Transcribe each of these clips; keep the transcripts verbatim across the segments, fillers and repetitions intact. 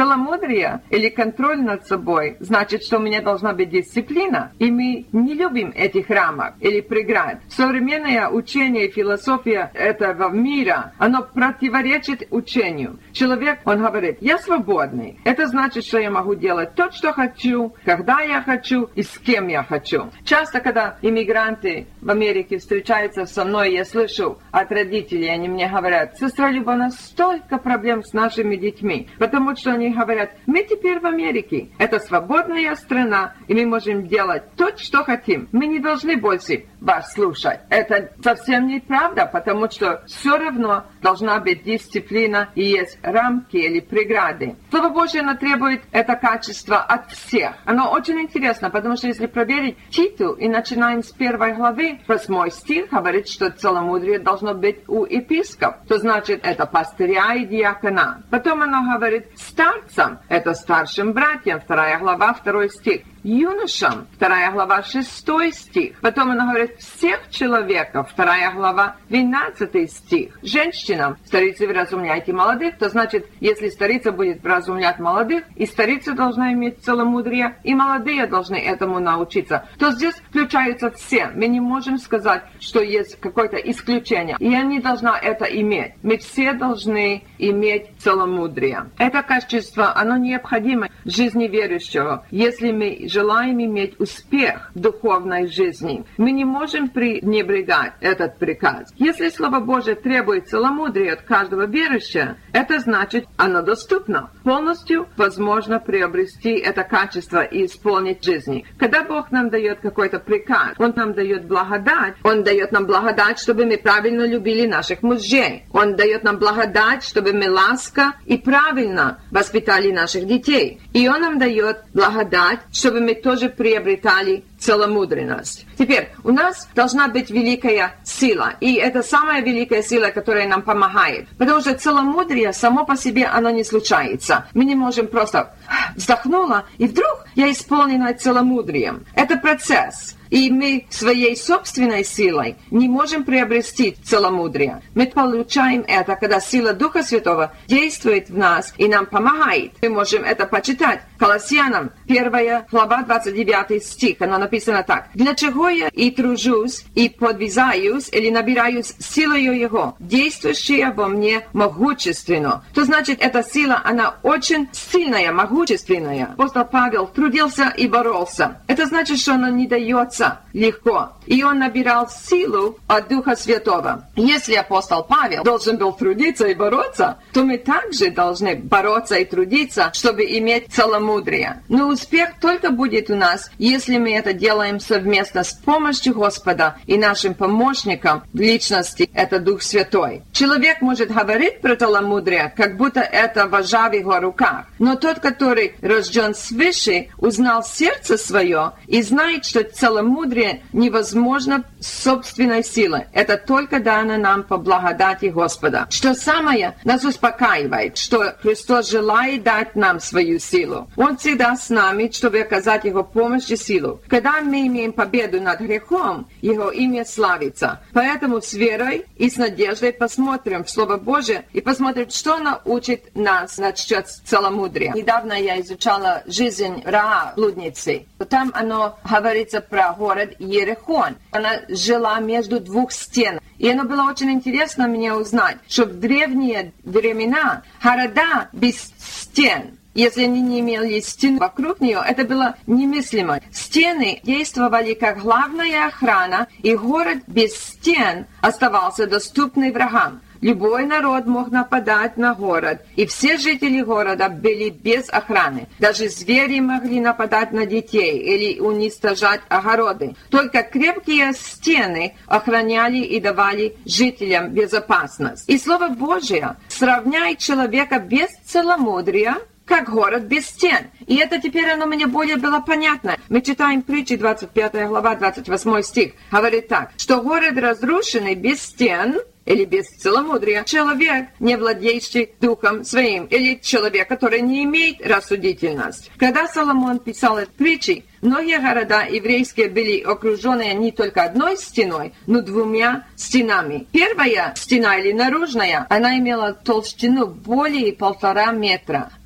Целомудрие или контроль над собой значит, что у меня должна быть дисциплина, и мы не любим этих рамок или преград. Современное учение и философия этого мира, оно противоречит учению. Человек, он говорит, я свободный. Это значит, что я могу делать то, что хочу, когда я хочу и с кем я хочу. Часто, когда иммигранты в Америке встречаются со мной, я слышу от родителей, они мне говорят, сестра Люба, у нас столько проблем с нашими детьми, потому что они говорят, мы теперь в Америке, это свободная страна, и мы можем делать то, что хотим. Мы не должны больше вас слушать. Это совсем неправда, потому что все равно должна быть дисциплина и есть рамки или преграды. Слово Божье, оно требует это качество от всех. Оно очень интересно, потому что если проверить Титу и начинаем с первой главы, восьмой стих говорит, что целомудрие должно быть у епископа. То значит, это пастыря и диакона. Потом оно говорит старцам, это старшим братьям, вторая глава, второй стих. Юношам, вторая глава, шестой стих. Потом она говорит, всех человеков, вторая глава, двенадцатый стих. Женщинам, старицы, вразумляйте молодых, то значит, если старица будет вразумлять молодых, и старица должна иметь целомудрие, и молодые должны этому научиться, то здесь включаются все. Мы не можем сказать, что есть какое-то исключение. И я не должна это иметь. Мы все должны иметь целомудрие. Это качество, оно необходимо в жизни верующего. Если мы желаем иметь успех в духовной жизни, мы не можем пренебрегать этот приказ. Если Слово Божие требует целомудрия от каждого верующего, это значит, оно доступно. Полностью возможно приобрести это качество и исполнить в жизни. Когда Бог нам дает какой-то приказ, Он нам дает благодать, Он дает нам благодать, чтобы мы правильно любили наших мужей. Он дает нам благодать, чтобы мы ласка и правильно воспитали наших детей. И Он нам дает благодать, чтобы мы тоже приобретали целомудренность. Теперь, у нас должна быть великая сила. И это самая великая сила, которая нам помогает. Потому что целомудрие само по себе, оно не случается. Мы не можем просто вздохнула, и вдруг я исполнена целомудрием. Это процесс. И мы своей собственной силой не можем приобрести целомудрие. Мы получаем это, когда сила Духа Святого действует в нас и нам помогает. Мы можем это почитать. Колоссянам, первая глава, двадцать девятый стих. Оно написано так. «Для чего я и тружусь, и подвизаюсь, или набираюсь силою Его, действующая во мне могущественно». То значит, эта сила, она очень сильная, могущественная. Апостол Павел трудился и боролся. Это значит, что она не дается легко. И он набирал силу от Духа Святого. Если апостол Павел должен был трудиться и бороться, то мы также должны бороться и трудиться, чтобы иметь целомудрие. Но успех только будет у нас, если мы это делаем совместно с помощью Господа и нашим помощником в личности, это Дух Святой. Человек может говорить про целомудрие, как будто это вожа в его руках. Но тот, который рожден свыше, узнал сердце свое и знает, что целомудрие Мудрее невозможно собственной силой. Это только дано нам по благодати Господа. Что самое нас успокаивает, что Христос желает дать нам свою силу. Он всегда с нами, чтобы оказать Его помощь и силу. Когда мы имеем победу над грехом, Его имя славится. Поэтому с верой и с надеждой посмотрим в Слово Божие и посмотрим, что оно учит нас насчет целомудрия. Недавно я изучала жизнь Раав, блудницы. Там оно говорится про город Ерихон. Она жила между двух стен. И оно было очень интересно мне узнать, что в древние времена города без стен, если они не имели стен вокруг нее, это было немыслимо. Стены действовали как главная охрана, и город без стен оставался доступный врагам. Любой народ мог нападать на город, и все жители города были без охраны. Даже звери могли нападать на детей или уничтожать огороды. Только крепкие стены охраняли и давали жителям безопасность. И Слово Божие сравняет человека без целомудрия, как город без стен. И это теперь оно мне более было понятно. Мы читаем притчи, двадцать пятая глава, двадцать восьмой стих. Говорит так, что город разрушенный без стен или без целомудрия, человек, не владеющий духом своим, или человек, который не имеет рассудительность. Когда Соломон писал эти притчи, многие города еврейские были окружены не только одной стеной, но двумя стенами. Первая стена, или наружная, она имела толщину более полтора метра.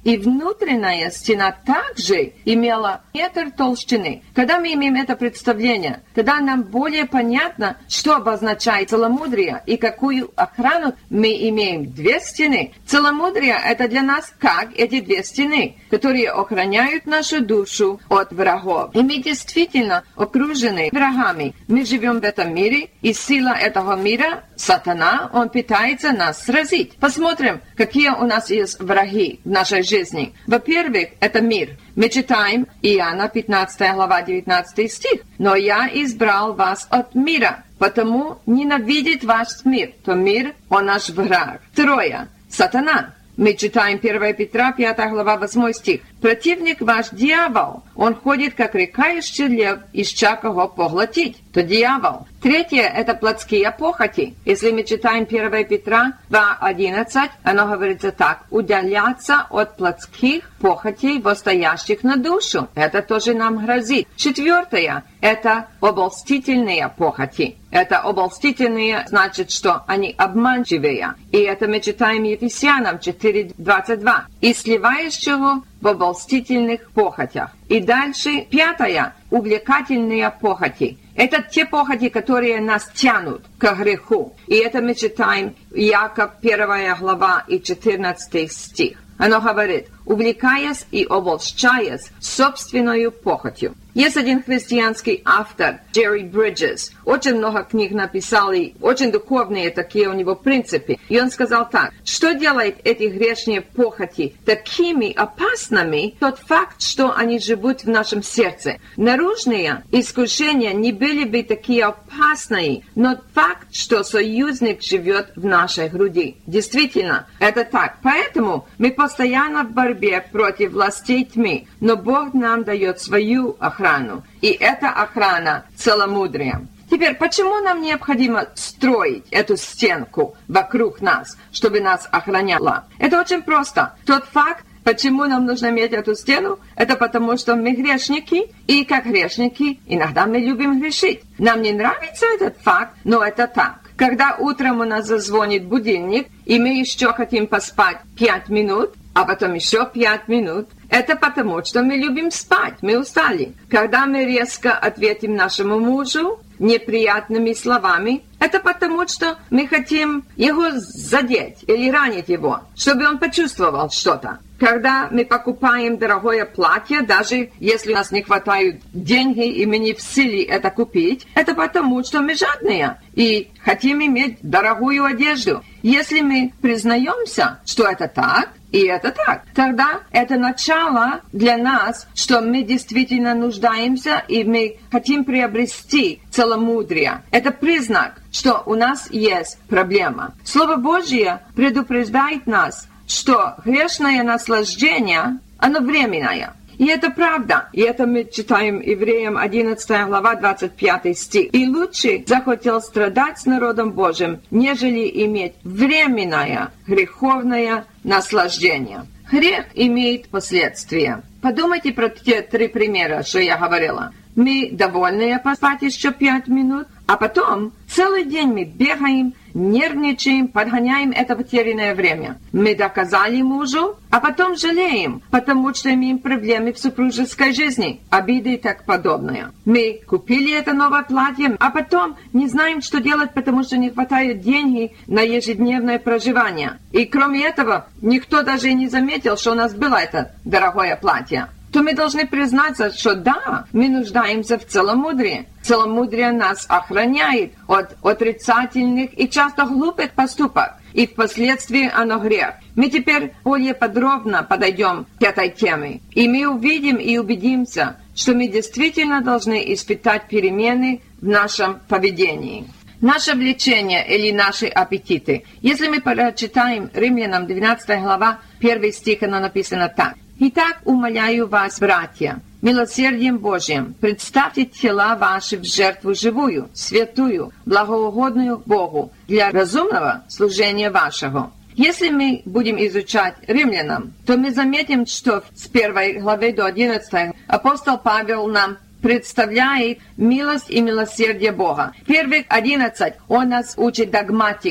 И внутренняя стена также имела метр толщины. Когда мы имеем это представление, тогда нам более понятно, что обозначает целомудрие и какую охрану мы имеем. Две стены. Целомудрие – это для нас как эти две стены, которые охраняют нашу душу от врагов. И мы действительно окружены врагами. Мы живем в этом мире, и сила этого мира, сатана, он пытается нас сразить. Посмотрим, какие у нас есть враги в нашей жизни. Во-первых, это мир. Мы читаем Иоанна пятнадцатая глава девятнадцатый стих. «Но я избрал вас от мира, потому ненавидит ваш мир». То мир, он наш враг. Второе. Сатана. Мы читаем первое Петра пятая глава восьмой стих. «Противник ваш дьявол, он ходит, как рыкающий лев, ища кого поглотить». То дьявол. Третье – это плотские похоти. Если мы читаем первое Петра два одиннадцать, оно говорится так: «Удаляться от плотских похотей, восстоящих на душу». Это тоже нам грозит. Четвертое – это обольстительные похоти. Это обольстительные, значит, что они обманчивые. И это мы читаем Ефесянам четыре двадцать два. «И сливающего в обольстительных похотях». И дальше пятое – увлекательные похоти. Это те похоти, которые нас тянут к греху. И это мы читаем Иаков первая глава и четырнадцатый стих. Оно говорит: «Увлекаясь и обольщаясь собственною похотью». Есть один христианский автор, Джерри Бриджес. Очень много книг написал, и очень духовные такие у него принципы. И он сказал так: что делает эти грешные похоти такими опасными? Тот факт, что они живут в нашем сердце. Наружные искушения не были бы такие опасные, но факт, что союзник живет в нашей груди. Действительно, это так. Поэтому мы постоянно в борьбе против властей тьмы, но Бог нам дает свою охрану. И эта охрана целомудрием. Теперь, почему нам необходимо строить эту стенку вокруг нас, чтобы нас охраняла? Это очень просто. Тот факт, почему нам нужно иметь эту стену, это потому, что мы грешники, и как грешники иногда мы любим грешить. Нам не нравится этот факт, но это так. Когда утром у нас зазвонит будильник, и мы еще хотим поспать пять минут, а потом еще пять минут, это потому, что мы любим спать, мы устали. Когда мы резко ответим нашему мужу неприятными словами, это потому, что мы хотим его задеть или ранить его, чтобы он почувствовал что-то. Когда мы покупаем дорогое платье, даже если у нас не хватает денег и мы не в силе это купить, это потому, что мы жадные и хотим иметь дорогую одежду. Если мы признаемся, что это так, и это так, тогда это начало для нас, что мы действительно нуждаемся и мы хотим приобрести целомудрие. Это признак, что у нас есть проблема. Слово Божье предупреждает нас, что грешное наслаждение, оно временное. И это правда. И это мы читаем Евреям одиннадцатая глава двадцать пятый стих. «И лучше захотел страдать с народом Божьим, нежели иметь временное греховное наслаждение». Грех имеет последствия. Подумайте про те три примера, что я говорила. Мы довольны поспать еще пять минут, а потом целый день мы бегаем, нервничаем, подгоняем это потерянное время. Мы доказали мужу, а потом жалеем, потому что имеем проблемы в супружеской жизни, обиды и так подобное. Мы купили это новое платье, а потом не знаем, что делать, потому что не хватает денег на ежедневное проживание. И кроме этого, никто даже и не заметил, что у нас было это дорогое платье. То мы должны признаться, что да, мы нуждаемся в целомудрии. Целомудрие нас охраняет от отрицательных и часто глупых поступок, и впоследствии оно грех. Мы теперь более подробно подойдем к этой теме, и мы увидим и убедимся, что мы действительно должны испытать перемены в нашем поведении. Наше влечение или наши аппетиты. Если мы прочитаем Римлянам двенадцатая глава, первый стих, оно написано так. «Итак, умоляю вас, братья, милосердием Божьим, представьте тела ваши в жертву живую, святую, благоугодную Богу, для разумного служения вашего». Если мы будем изучать Римлянам, то мы заметим, что с первой главы до одиннадцатой апостол Павел нам представляет милость и милосердие Бога. Первых одиннадцать он нас учит догматику.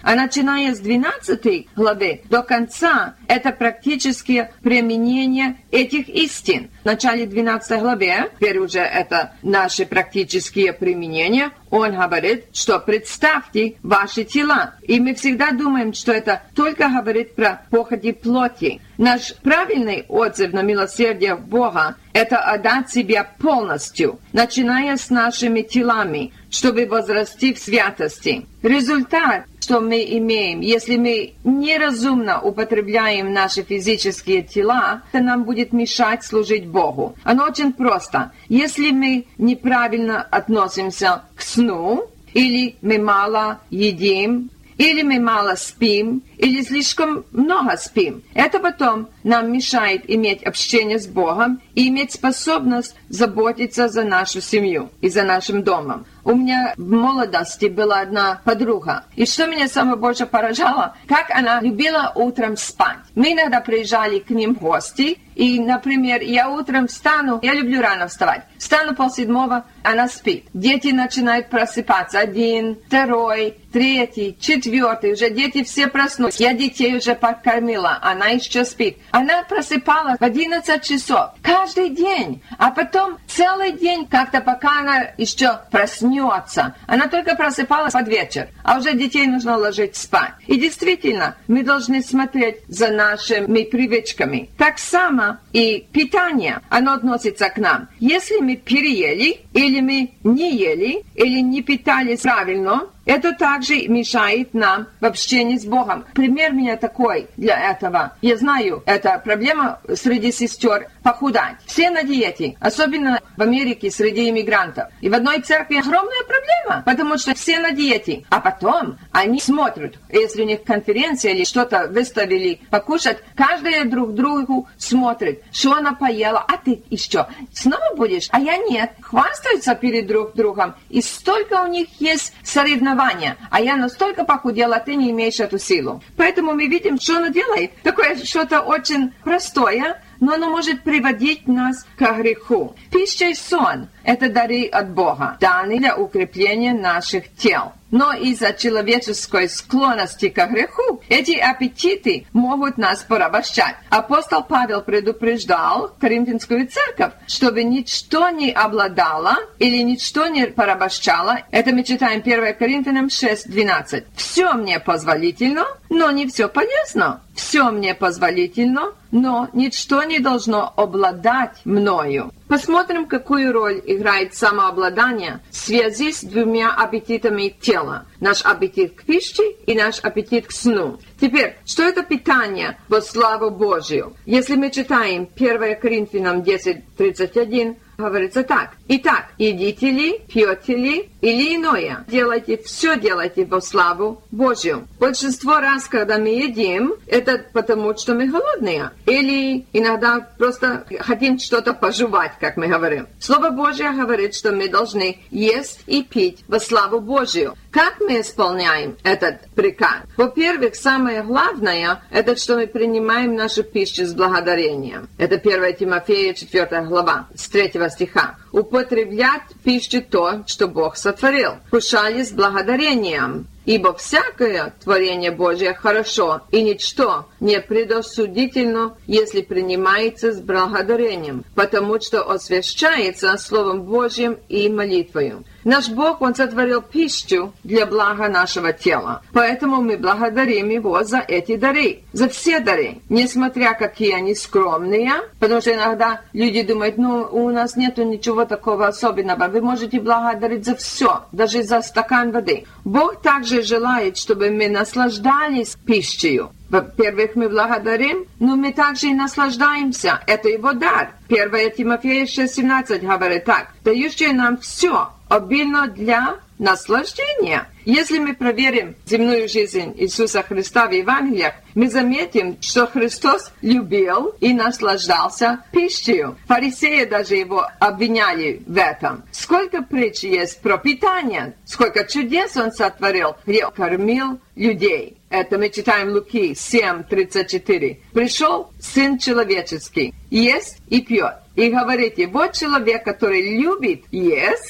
А начиная с двенадцатой главы до конца, это практически применение этих истин. В начале двенадцатой главы, теперь уже это наши практические применения, он говорит, что представьте ваши тела. И мы всегда думаем, что это только говорит про похоти плоти. Наш правильный отзыв на милосердие Бога – это отдать себя полностью, начиная с нашими телами, чтобы возрасти в святости. Результат, что мы имеем, если мы неразумно употребляем наши физические тела, это нам будет мешать служить Богу. Оно очень просто. Если мы неправильно относимся к сну, или мы мало едим, или мы мало спим, или слишком много спим. Это потом нам мешает иметь общение с Богом и иметь способность заботиться за нашу семью и за нашим домом. У меня в молодости была одна подруга. И что меня самое больше поражало, как она любила утром спать. Мы иногда приезжали к ним в гости, и, например, я утром встану, я люблю рано вставать, встану полседьмого, она спит. Дети начинают просыпаться, один, второй, третий, четвертый, уже дети все проснулись. Я детей уже покормила, она еще спит. Она просыпалась в одиннадцать часов каждый день, а потом целый день, как-то пока она еще проснется. Она только просыпалась под вечер, а уже детей нужно ложить спать. И действительно, мы должны смотреть за нашими привычками. Так само и питание, оно относится к нам. Если мы переели, или мы не ели, или не питались правильно, это также мешает нам в общении с Богом. Пример у меня такой для этого. Я знаю, это проблема среди сестер похудать. Все на диете, особенно в Америке среди иммигрантов. И в одной церкви огромная проблема, потому что все на диете. А потом они смотрят, если у них конференция или что-то выставили покушать, каждая друг другу смотрит, что она поела, а ты еще снова будешь, а я нет. Хвастаются перед друг другом. И столько у них есть соревнований. А я настолько похудела, ты не имеешь эту силу. Поэтому мы видим, что оно делает. Такое что-то очень простое, но оно может приводить нас к греху. Пища и сон – это дары от Бога, данные для укрепления наших тел. Но из-за человеческой склонности к греху эти аппетиты могут нас порабощать. Апостол Павел предупреждал Коринфянскую церковь, чтобы ничто не обладало или ничто не порабощало. Это мы читаем первое Коринфянам шесть двенадцать. «Все мне позволительно, но не все полезно. Все мне позволительно, но ничто не должно обладать мною». Посмотрим, какую роль играет самообладание в связи с двумя аппетитами тела. Наш аппетит к пище и наш аппетит к сну. Теперь, что это питание во славу Божию? Если мы читаем первое Коринфянам десять тридцать один, говорится так. «Итак, едите ли, пьете ли или иное? Делайте, все делайте во славу Божью». Большинство раз, когда мы едим, это потому, что мы голодные. Или иногда просто хотим что-то пожевать, как мы говорим. Слово Божье говорит, что мы должны есть и пить во славу Божью. Как мы исполняем этот приказ? Во-первых, самое главное, это что мы принимаем нашу пищу с благодарением. Это первое Тимофея, четвёртая глава, с третьего стиха. «Употреблять пищу то, что Бог сотворил. Кушали с благодарением. Ибо всякое творение Божие хорошо, и ничто не предосудительно, если принимается с благодарением, потому что освящается Словом Божьим и молитвою». Наш Бог, Он сотворил пищу для блага нашего тела. Поэтому мы благодарим Его за эти дары, за все дары, несмотря какие они скромные, потому что иногда люди думают, ну, у нас нету ничего такого особенного. Вы можете благодарить за все, даже за стакан воды. Бог также желает, чтобы мы наслаждались пищей. Во-первых, мы благодарим, но мы также и наслаждаемся. Это Его дар. первое Тимофея шесть семнадцать говорит так. «Дающий нам все обильно для наслаждения». Если мы проверим земную жизнь Иисуса Христа в Евангелиях, мы заметим, что Христос любил и наслаждался пищей. Фарисеи даже его обвиняли в этом. Сколько притч есть про питание, сколько чудес Он сотворил, где кормил людей. Это мы читаем Луки семь тридцать четыре. «Пришел Сын Человеческий, ест и пьет. И говорите, вот человек, который любит есть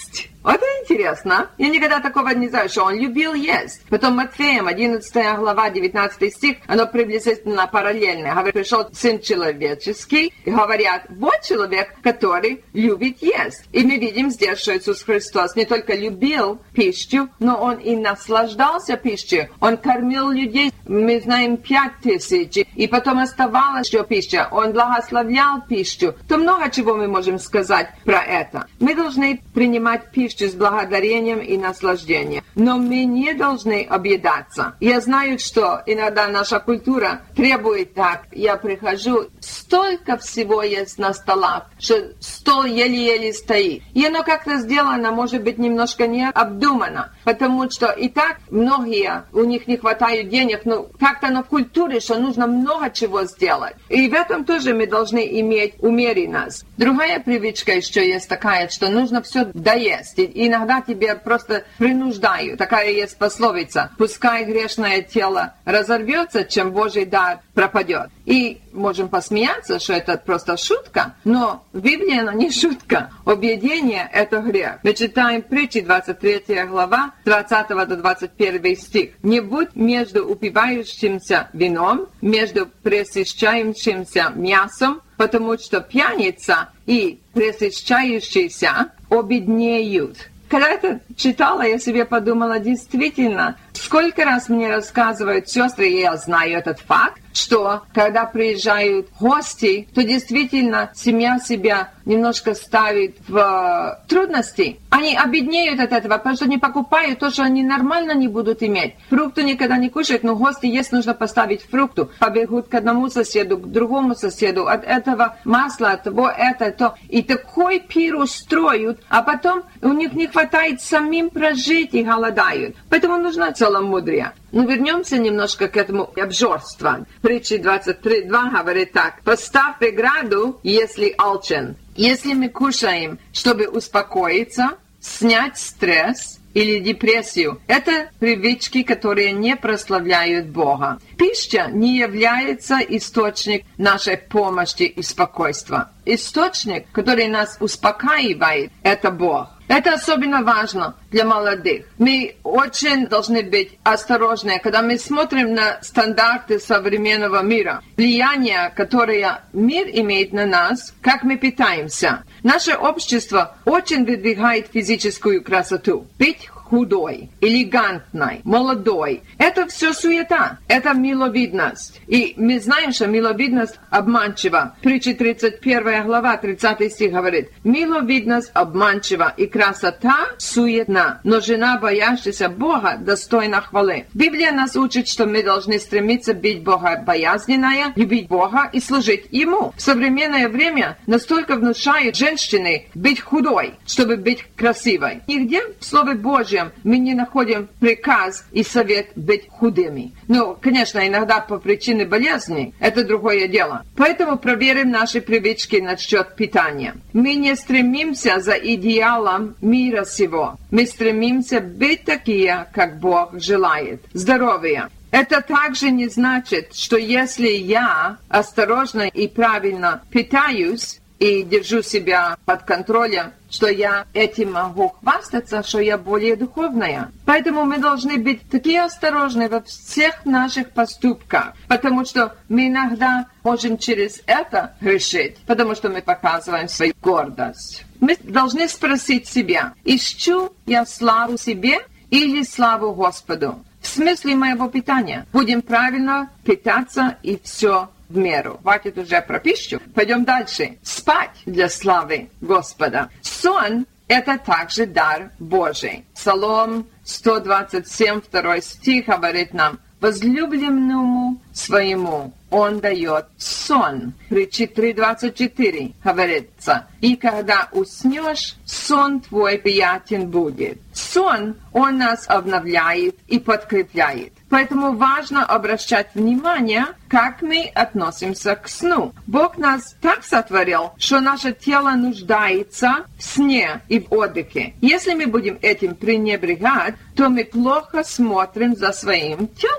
Это интересно. Я никогда такого не знаю, что он любил есть. Потом Матфеем, одиннадцатая глава, девятнадцатый стих, оно приблизительно параллельно. Говорит, пришел Сын Человеческий, и говорят, вот человек, который любит есть. И мы видим здесь, что Иисус Христос не только любил пищу, но он и наслаждался пищей. Он кормил людей, мы знаем, пять тысяч, и потом оставалась еще пища. Он благословлял пищу. То много чего мы можем сказать про это. Мы должны принимать пищу с благодарением и наслаждением, но мы не должны объедаться. Я знаю, что иногда наша культура требует так. Я прихожу, столько всего есть на столах, что стол еле-еле стоит. И оно как-то сделано, может быть, немножко необдуманно, потому что и так многие, у них не хватает денег, но как-то на культуре, что нужно много чего сделать. И в этом тоже мы должны иметь умеренность. Другая привычка еще есть такая, что нужно все доесть. И иногда тебе просто принуждают. Такая есть пословица. Пускай грешное тело разорвется, чем Божий дар пропадет. И можем посмеяться, что это просто шутка, но в Библии она не шутка. Объедение – это грех. Мы читаем притчи, двадцать третья глава, двадцатый до двадцать первый стих. «Не будь между упивающимся вином, между пресыщающимся мясом, потому что пьяница и пресыщающийся обеднеют». Когда это читала, я себе подумала, действительно, сколько раз мне рассказывают сестры, и я знаю этот факт, что когда приезжают гости, то действительно семья себя немножко ставит в трудности. Они обеднеют от этого, потому что не покупают то, что они нормально не будут иметь. Фрукты никогда не кушают, но гости есть, нужно поставить фрукту. Побегут к одному соседу, к другому соседу, от этого масла, от того, это, то. И такой пир устроят, а потом у них не хватает самим прожить и голодают. Поэтому нужно целомудрие. Ну, вернемся немножко к этому обжорству. Притчи двадцать три два говорит так. «Поставь преграду, если алчен». Если мы кушаем, чтобы успокоиться, снять стресс или депрессию, это привычки, которые не прославляют Бога. Пища не является источником нашей помощи и спокойствия. Источник, который нас успокаивает, это Бог. Это особенно важно для молодых. Мы очень должны быть осторожны, когда мы смотрим на стандарты современного мира. Влияние, которое мир имеет на нас, как мы питаемся. Наше общество очень выдвигает физическую красоту. Быть худой, элегантной, молодой. Это все суета. Это миловидность. И мы знаем, что миловидность обманчива. Притча тридцать первая глава, тридцатый стих говорит. «Миловидность обманчива, и красота суетна, но жена, боящаяся Бога, достойна хвалы». Библия нас учит, что мы должны стремиться быть богобоязненная, любить Бога и служить Ему. В современное время настолько внушают женщины быть худой, чтобы быть красивой. Нигде в Слове Божьем мы не находим приказ и совет быть худыми. Ну, конечно, иногда по причине болезни, это другое дело. Поэтому проверим наши привычки насчет питания. Мы не стремимся за идеалом мира сего. Мы стремимся быть такие, как Бог желает. Здоровье. Это также не значит, что если я осторожно и правильно питаюсь, и держу себя под контролем, что я этим могу хвастаться, что я более духовная. Поэтому мы должны быть такие осторожны во всех наших поступках, потому что мы иногда можем через это грешить, потому что мы показываем свою гордость. Мы должны спросить себя, ищу я славу себе или славу Господу? В смысле моего питания. Будем правильно питаться и все в меру. Хватит уже про пищу. Пойдем дальше. Спать для славы Господа. Сон – это также дар Божий. Псалом сто двадцать семь, второй стих говорит нам: «Возлюбленному своему он дает сон». Притчи три двадцать четыре говорится: «И когда уснешь, сон твой приятен будет». Сон, он нас обновляет и подкрепляет. Поэтому важно обращать внимание, как мы относимся к сну. Бог нас так сотворил, что наше тело нуждается в сне и в отдыхе. Если мы будем этим пренебрегать, то мы плохо смотрим за своим телом.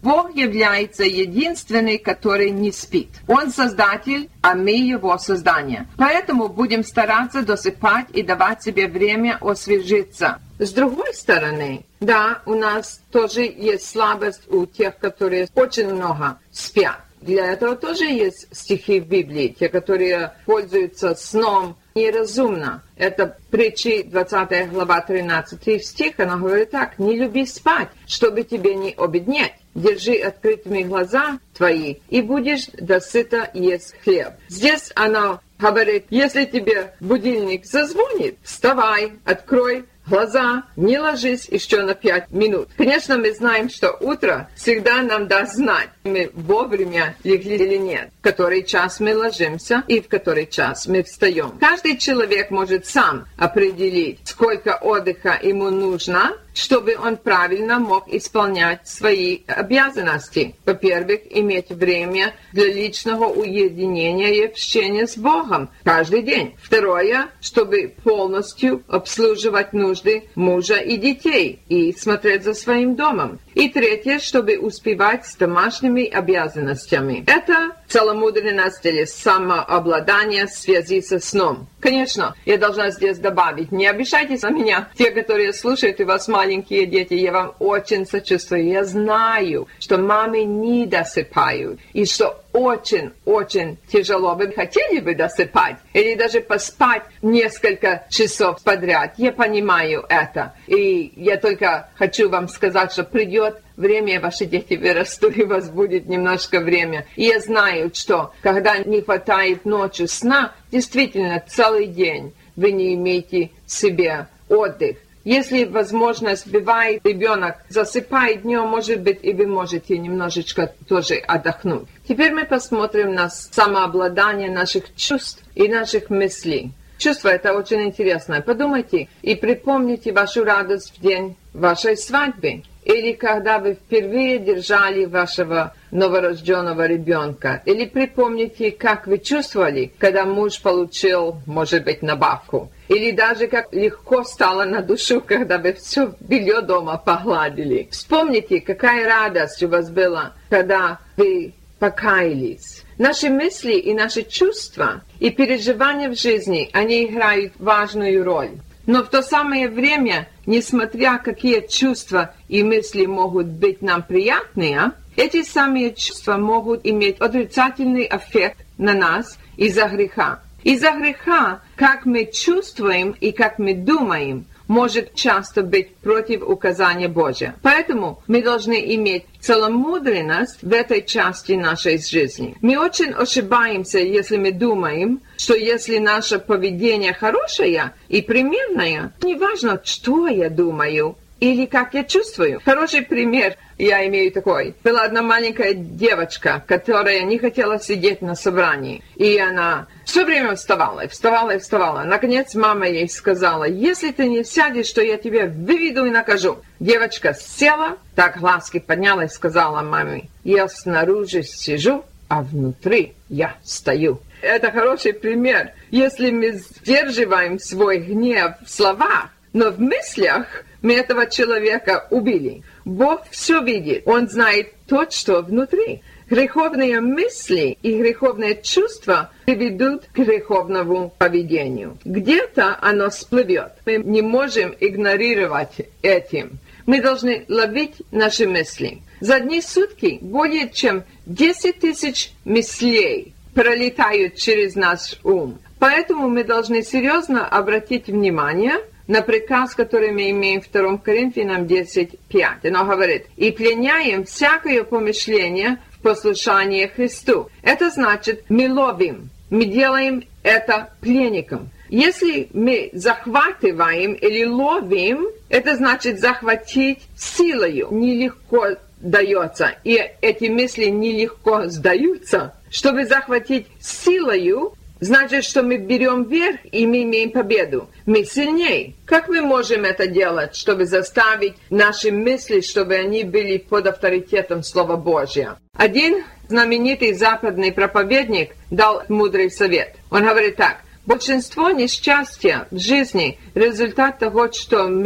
Бог является единственный, который не спит. Он создатель, а мы его создание. Поэтому будем стараться досыпать и давать себе время освежиться. С другой стороны, да, у нас тоже есть слабость у тех, которые очень много спят. Для этого тоже есть стихи в Библии, те, которые пользуются сном неразумно. Это притчи двадцатая глава тринадцатый стих, она говорит так: «Не люби спать, чтобы тебе не обеднеть. Держи открытыми глаза твои, и будешь досыта есть хлеб». Здесь она говорит: если тебе будильник зазвонит, вставай, открой глаза, не ложись еще на пять минут. Конечно, мы знаем, что утро всегда нам даст знать, мы вовремя легли или нет, в который час мы ложимся и в который час мы встаем. Каждый человек может сам определить, сколько отдыха ему нужно, чтобы он правильно мог исполнять свои обязанности. Во-первых, иметь время для личного уединения и общения с Богом каждый день. Второе, чтобы полностью обслуживать нужды мужа и детей и смотреть за своим домом. И третье, чтобы успевать с домашними обязанностями. Это целомудренность или самообладание в связи со сном. Конечно, я должна здесь добавить, не обижайтесь на меня, те, которые слушают, и у вас маленькие дети, я вам очень сочувствую. Я знаю, что мамы не досыпают, и что очень-очень тяжело. Вы хотели бы досыпать или даже поспать несколько часов подряд. Я понимаю это. И я только хочу вам сказать, что придет время, ваши дети вырастут, и у вас будет немножко время. И я знаю, что когда не хватает ночью сна, действительно целый день вы не имеете себе отдых. Если возможность бывает, ребенок засыпает днем, может быть, и вы можете немножечко тоже отдохнуть. Теперь мы посмотрим на самообладание наших чувств и наших мыслей. Чувство это очень интересно. Подумайте и припомните вашу радость в день вашей свадьбы. Или когда вы впервые держали вашего новорожденного ребенка. Или припомните, как вы чувствовали, когда муж получил, может быть, надбавку. Или даже как легко стало на душу, когда вы все белье дома погладили. Вспомните, какая радость у вас была, когда вы покаялись. Наши мысли и наши чувства и переживания в жизни, они играют важную роль. Но в то самое время, несмотря какие чувства и мысли могут быть нам приятные, эти самые чувства могут иметь отрицательный эффект на нас из-за греха. Из-за греха, как мы чувствуем и как мы думаем, может часто быть против указания Божия. Поэтому мы должны иметь целомудренность в этой части нашей жизни. Мы очень ошибаемся, если мы думаем, что если наше поведение хорошее и примерное, неважно, что я думаю или как я чувствую. Хороший пример я имею такой. Была одна маленькая девочка, которая не хотела сидеть на собрании. И она все время вставала, и вставала, и вставала. Наконец мама ей сказала: если ты не сядешь, то я тебя выведу и накажу. Девочка села, так глазки подняла и сказала маме: я снаружи сижу, а внутри я стою. Это хороший пример. Если мы сдерживаем свой гнев в словах, но в мыслях мы этого человека убили. Бог все видит. Он знает то, что внутри. Греховные мысли и греховные чувства приведут к греховному поведению. Где-то оно всплывет. Мы не можем игнорировать этим. Мы должны ловить наши мысли. За одни сутки более чем десять тысяч мыслей пролетают через наш ум. Поэтому мы должны серьезно обратить внимание на приказ, который мы имеем в втором Коринфянам десять пять. Оно говорит: «И пленяем всякое помышление в послушание Христу». Это значит, мы ловим, мы делаем это пленником. Если мы захватываем или ловим, это значит захватить силою. Нелегко дается, и эти мысли нелегко сдаются. Чтобы захватить силою, значит, что мы берем верх, и мы имеем победу. Мы сильнее. Как мы можем это делать, чтобы заставить наши мысли, чтобы они были под авторитетом Слова Божьего? Один знаменитый западный проповедник дал мудрый совет. Он говорит так: большинство несчастья в жизни – результат того, что мы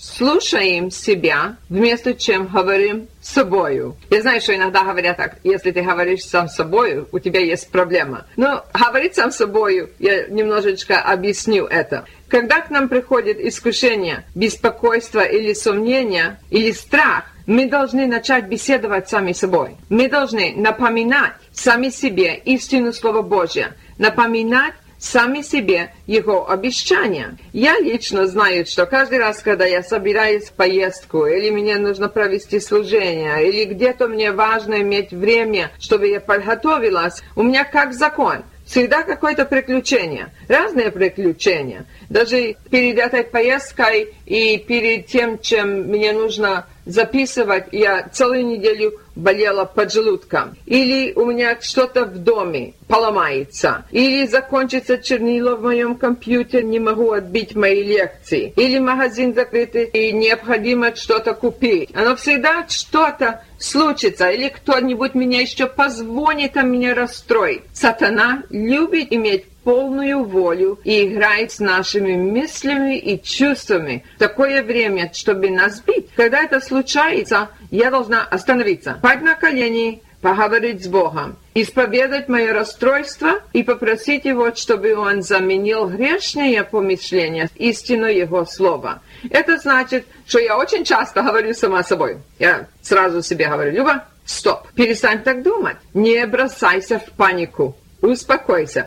слушаем себя, вместо чем говорим с собою. Я знаю, что иногда говорят так, если ты говоришь сам с собою, у тебя есть проблема. Но говорить сам с собою, я немножечко объясню это. Когда к нам приходит искушение, беспокойство или сомнение, или страх, мы должны начать беседовать сами с собой. Мы должны напоминать сами себе истину Слова Божьего, напоминать сами себе Его обещания. Я лично знаю, что каждый раз, когда я собираюсь в поездку, или мне нужно провести служение, или где-то мне важно иметь время, чтобы я подготовилась, у меня как закон. Всегда какое-то приключение. Разные приключения. Даже перед этой поездкой и перед тем, чем мне нужно записывать, я целую неделю болела поджелудком. Или у меня что-то в доме поломается. Или закончится чернила в моем компьютере, не могу отбить мои лекции. Или магазин закрытый и необходимо что-то купить. Оно всегда что-то случится. Или кто-нибудь меня еще позвонит, а меня расстроит. Сатана любит иметь полную волю и играет с нашими мыслями и чувствами в такое время, чтобы нас бить. Когда это случается, я должна остановиться, пасть на колени, поговорить с Богом, исповедать мое расстройство и попросить Его, чтобы Он заменил грешные помышления истину Его Слова. Это значит, что я очень часто говорю сама собой. Я сразу себе говорю: Люба, стоп, перестань так думать, не бросайся в панику, успокойся.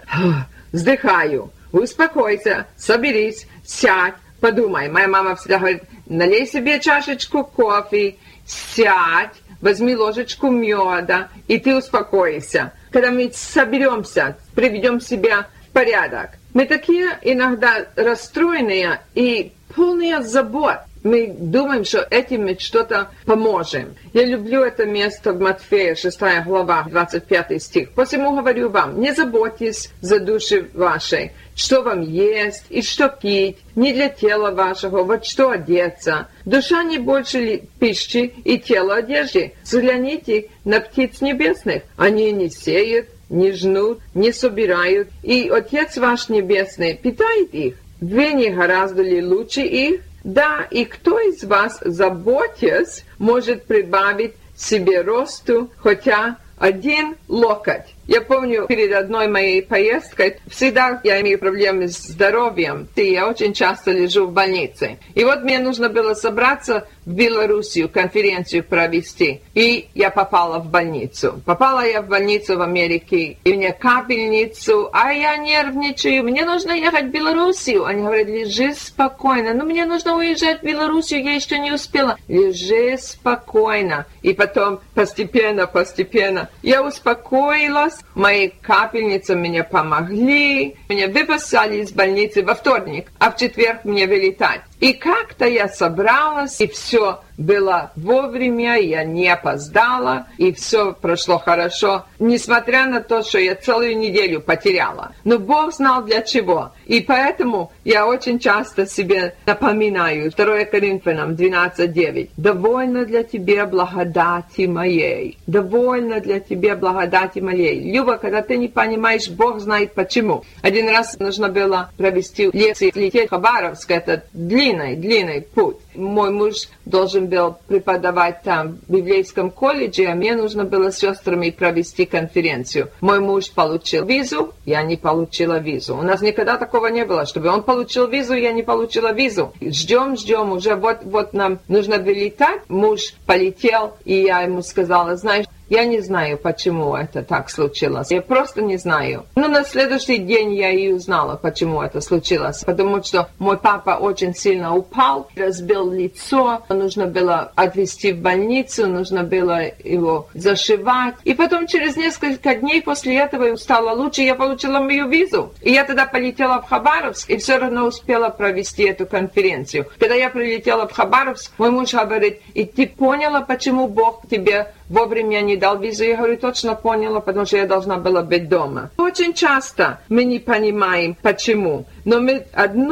Вздыхаю, успокойся, соберись, сядь, подумай. Моя мама всегда говорит: налей себе чашечку кофе, сядь, возьми ложечку меда, и ты успокойся. Когда мы соберемся, приведем себя в порядок. Мы такие иногда расстроенные и полные забот. Мы думаем, что этим мы что-то поможем. Я люблю это место в Матфея, шестая глава, двадцать пятый стих. «Посему говорю вам, не заботьтесь за души вашей, что вам есть и что пить, не для тела вашего, вот что одеться. Душа не больше ли пищи и тело одежды? Взгляните на птиц небесных, они не сеют, не жнут, не собирают, и Отец ваш Небесный питает их. Вы не гораздо ли лучше их? Да, и кто из вас, заботясь, может прибавить себе росту хотя один локоть? Я помню, перед одной моей поездкой, всегда я имею проблемы с здоровьем, и я очень часто лежу в больнице. И вот мне нужно было собраться в Белоруссию, конференцию провести, и я попала в больницу. Попала я в больницу в Америке, и мне капельницу, а я нервничаю, мне нужно ехать в Белоруссию. Они говорят: лежи спокойно. Но мне нужно уезжать в Белоруссию, я еще не успела. Лежи спокойно. И потом постепенно, постепенно я успокоилась. Мои капельницы мне помогли. Меня выписали из больницы во вторник, а в четверг мне вылетать. И как-то я собралась, и все было вовремя, я не опоздала, и все прошло хорошо, несмотря на то, что я целую неделю потеряла. Но Бог знал для чего. И поэтому я очень часто себе напоминаю, второе Коринфянам двенадцать девять, «Довольно для тебя благодати моей, довольно для тебя благодати моей». Люба, когда ты не понимаешь, Бог знает почему. Один раз нужно было провести лекции, лететь в Хабаровск, это длинный, длинный путь. Мой муж должен был преподавать там в библейском колледже, а мне нужно было с сестрами провести конференцию. Мой муж получил визу, я не получила визу. У нас никогда такого не было, чтобы он получил визу, я не получила визу. Ждем, ждем, уже вот, вот нам нужно вылетать. Муж полетел, и я ему сказала: знаешь, я не знаю, почему это так случилось. Я просто не знаю. Но на следующий день я и узнала, почему это случилось. Потому что мой папа очень сильно упал, разбил лицо. Нужно было отвезти в больницу, нужно было его зашивать. И потом через несколько дней после этого стало лучше, я получила мою визу. И я тогда полетела в Хабаровск и все равно успела провести эту конференцию. Когда я прилетела в Хабаровск, мой муж говорит: и ты поняла, почему Бог тебе вовремя не дал визу? Я говорю: точно поняла, потому что я должна была быть дома. Очень часто мы не понимаем, почему. Но мы одно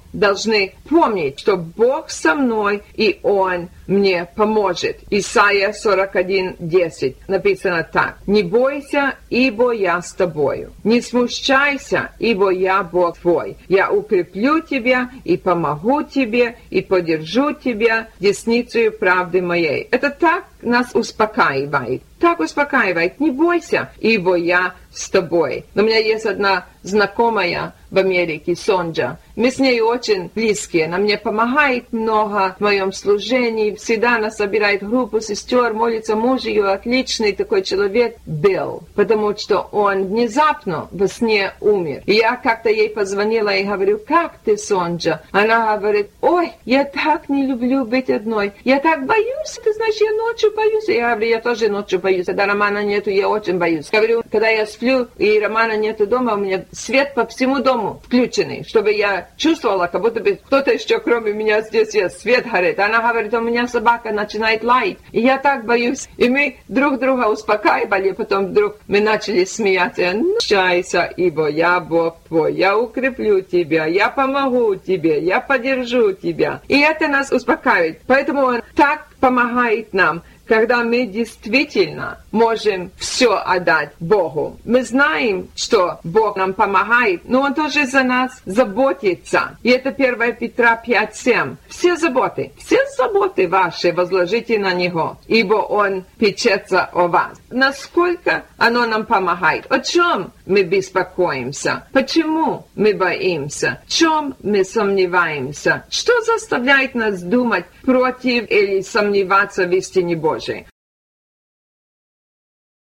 должны помнить, что Бог со мной, и Он мне поможет. Исайя сорок один десять написано так. «Не бойся, ибо я с тобою. Не смущайся, ибо я Бог твой. Я укреплю тебя и помогу тебе, и поддержу тебя десницею правды моей». Это так нас успокаивает. Так успокаивает. Не бойся, ибо я с тобой. У меня есть одна знакомая в Америке, Сонджа. Мы с ней очень близкие. Она мне помогает много в моем служении. Всегда она собирает группу сестер, молится. Муж ее отличный такой человек был. Потому что он внезапно во сне умер. И я как-то ей позвонила и говорю: как ты, Сонджа? Она говорит: ой, я так не люблю быть одной. Я так боюсь. Ты знаешь, я ночью боюсь. Я говорю: я тоже ночью боюсь. Когда Романа нету, я очень боюсь. Говорю, когда я сплю и Романа нету дома, у меня свет по всему дому включенный, чтобы я чувствовала, как будто бы кто-то еще кроме меня здесь есть, свет горит. Она говорит: у меня собака начинает лаять. И я так боюсь. И мы друг друга успокаивали, потом вдруг мы начали смеяться. «Ну, счайся, ибо я Бог твой, я укреплю тебя, я помогу тебе, я поддержу тебя». И это нас успокаивает. Поэтому Он так помогает нам, когда мы действительно можем все отдать Богу. Мы знаем, что Бог нам помогает, но Он тоже за нас заботится. И это первое Петра пять семь. Все заботы, все заботы ваши возложите на Него, ибо Он печется о вас. Насколько оно нам помогает? О чем мы беспокоимся? Почему мы боимся? В чем мы сомневаемся? Что заставляет нас думать против или сомневаться в истине Божией?